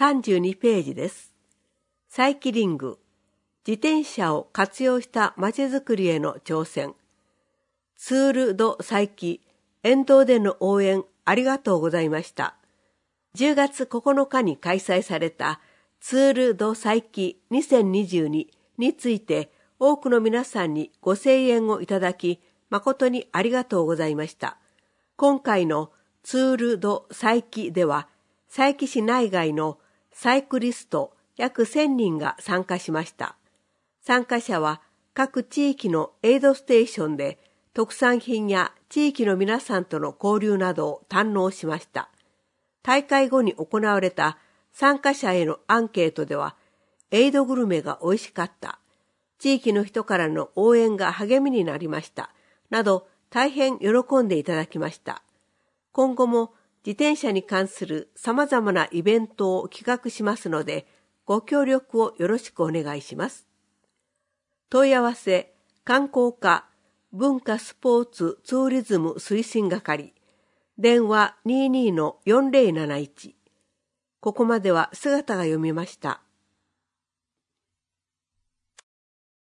32ページです。サイキリング、自転車を活用したまちづくりへの挑戦。ツール・ド・サイキ、沿道での応援ありがとうございました。10月9日に開催されたツール・ド・サイキ2022について多くの皆さんにご声援をいただき誠にありがとうございました。今回のツール・ド・サイキでは佐伯市内外のサイクリスト約1000人が参加しました。参加者は各地域のエイドステーションで特産品や地域の皆さんとの交流などを堪能しました。大会後に行われた参加者へのアンケートでは、エイドグルメが美味しかった、地域の人からの応援が励みになりました、など大変喜んでいただきました。今後も自転車に関する様々なイベントを企画しますので、ご協力をよろしくお願いします。問い合わせ、観光課、文化スポーツツーリズム推進係、電話 22-4071。ここまでは姿が読みました。